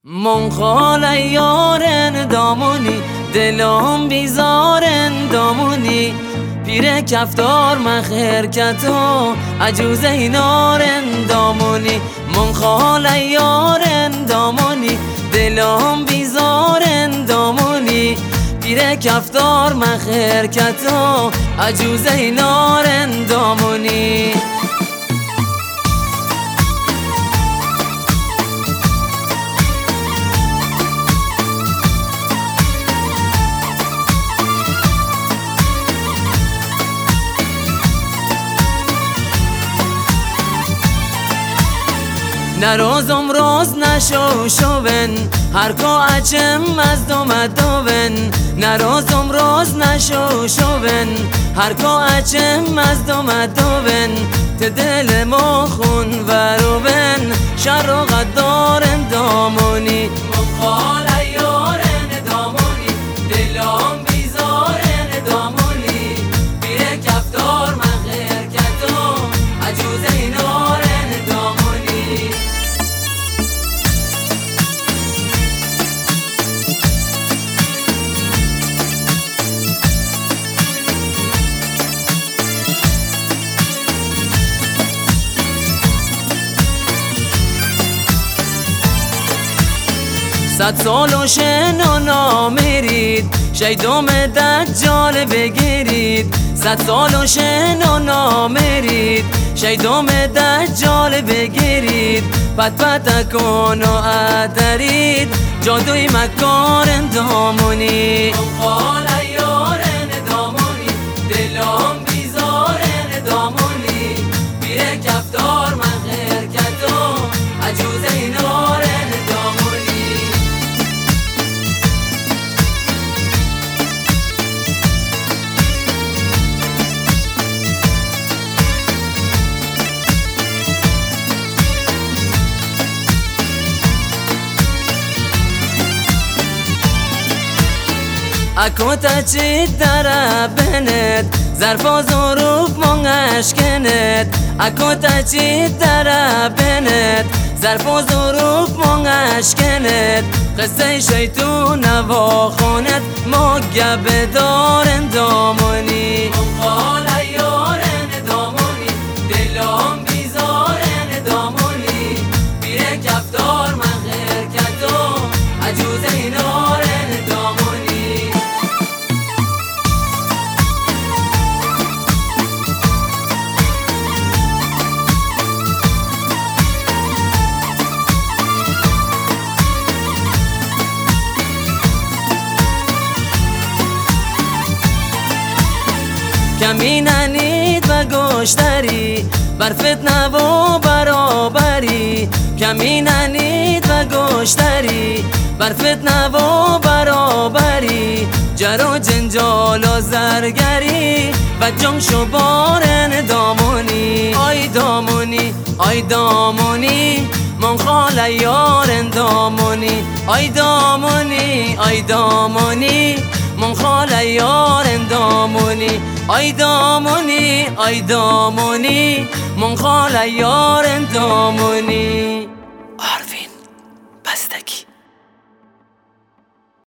منخال یارن دامونی دلم بیزارن دامونی پیر کفتار من خرکتو عجوز اینارن دامونی منخال یارن دامونی دلم بیزارن دامونی پیر کفتار من خرکتو عجوز اینارن دامونی نروزم روز نشو شوون هر کا اچم از دومدوون نروزم روز نشو شوون هر کا اچم از دومدوون تدل ما خون وروون شر و غدارن دامونی منخال یارن دامونی دلم بیزارن دامونی پیر کفتار من خرکتو عجوز اینارن دامونی صد سال و شنو نامرید شیدم دجال بگیرید صد سال و شنو نامرید شیدم دجال بگیرید پت پت کن و ادرید جادوی مکارن دامونی منخال یارن دامونی دلم بیزارن دامونی پیر کفتار من خرکتو عجوز اینارن دامونی اکوتا چی داره بنت ظرف و ظروف منگش کند اکوتا چی داره بنت ظرف و ظروف منگش کند قصه شیطون و خونت مگه دارن دامونی منخال یارن دامونی دلم بیزارن دامونی پیر کفتار من خرکتو عجوز اینارن دامونی کمی ننید و گشتری بر فتنه و برابری کمی ننید و گشتری بر فتنه و برابری جر و جنجال و زرگری و جنگ و بارن دامونی آی دامونی آی دامونی منخال یارن دامونی آی دامونی آی دامونی منخال یارن دامونی آی دامونی آی دامونی منخال یارن دامونی